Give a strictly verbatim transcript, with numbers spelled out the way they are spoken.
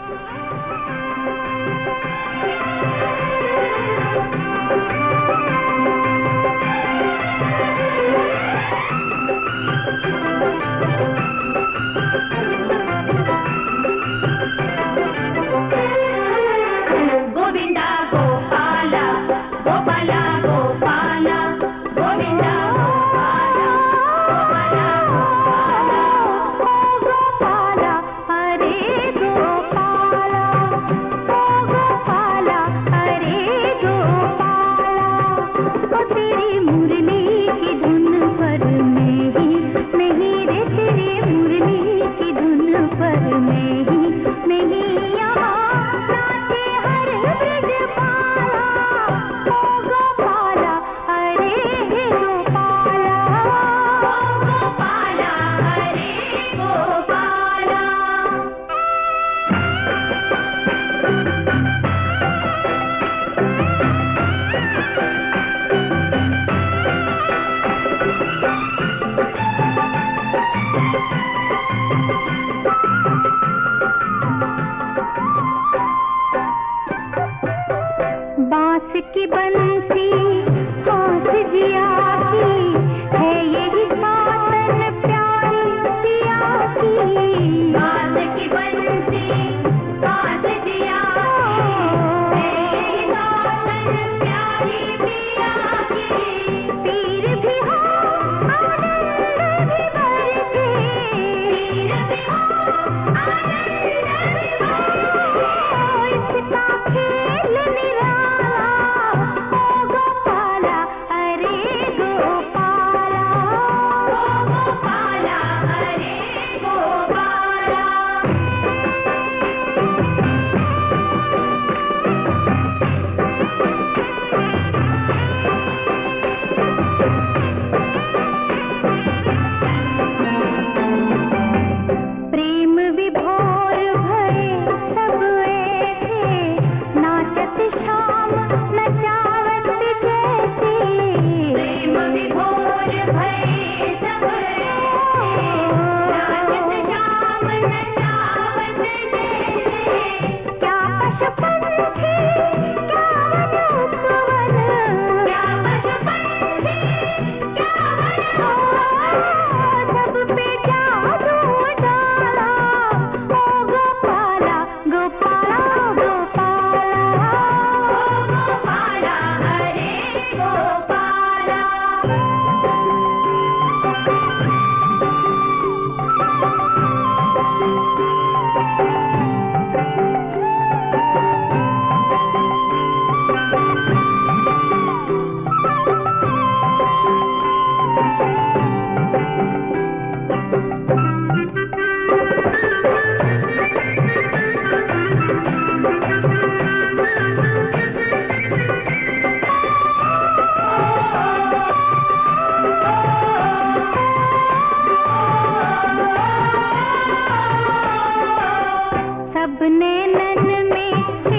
बांस की बंसी हंस जिया की है यही सातन प्यारी पिया की। बांस की बंसी हंस जिया की है यही सातन प्यारी पिया की। पीर भी हो आनंद भी बरसे, पीर भी हो आनंद भी बरसे, इसका खेल निराला ओ गोपाला हरे गोपाला, ओ गोपाला हरे गोपाला। प्रेम विभोर भये सब ऐसे, नाचत शाम नचावत जैसे। प्रेम विभोर भये सब ऐसे, नाचत शाम नचावत जैसे। क्या पशु पंछी क्या वन उपवन, क्या पशु पंछी क्या वन उपवन, सब पे जादू डाला ओ गोपाला गोपाला गोपाला, ओ गोपाला हरे गोपाला। सब नैनन में